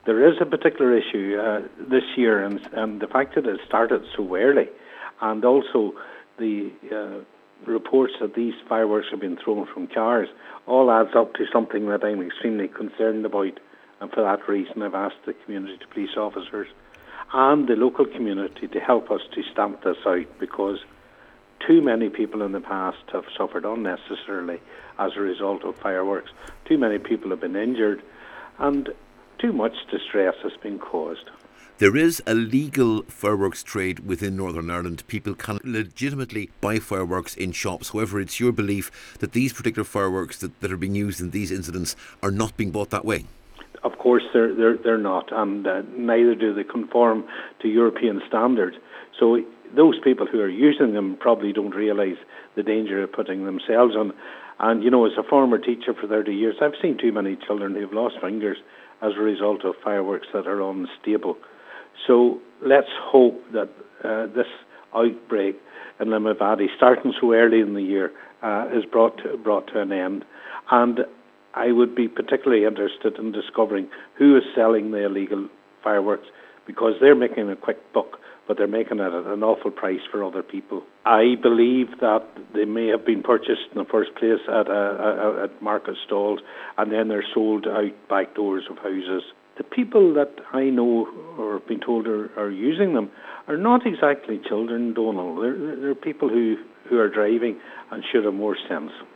There is a particular issue this year, and the fact that it started so early, and also the reports that these fireworks have been thrown from cars, all adds up to something that I'm extremely concerned about. And for that reason, I've asked the community police officers and the local community to help us to stamp this out, because too many people in the past have suffered unnecessarily as a result of fireworks. Too many people have been injured, and too much distress has been caused. There is a legal fireworks trade within Northern Ireland. People can legitimately buy fireworks in shops. However, it's your belief that these particular fireworks that are being used in these incidents are not being bought that way? Of course, they're not, and neither do they conform to European standards. So those people who are using them probably don't realise the danger of putting themselves on. And, as a former teacher for 30 years, I've seen too many children who've lost fingers as a result of fireworks that are unstable. So let's hope that this outbreak in Limavady, starting so early in the year, is brought to an end. And I would be particularly interested in discovering who is selling the illegal fireworks, because they're making a quick buck, but they're making it at an awful price for other people. I believe that they may have been purchased in the first place at market stalls, and then they're sold out back doors of houses. The people that I know or have been told are using them are not exactly children, Donald. They're people who are driving and should have more sense.